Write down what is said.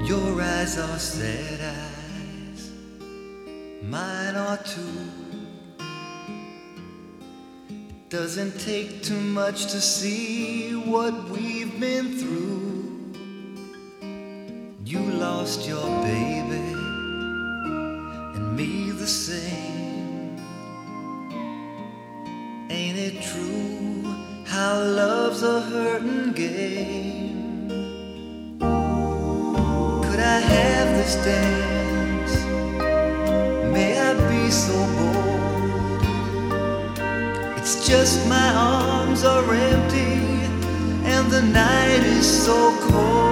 Your eyes are sad eyes, mine are too. Doesn't take too much to see what we've been through. You lost your baby, and me the same. Ain't it true how love's a hurting game? Could I have this dance? May I be so bold? It's just my arms are empty and the night is so cold.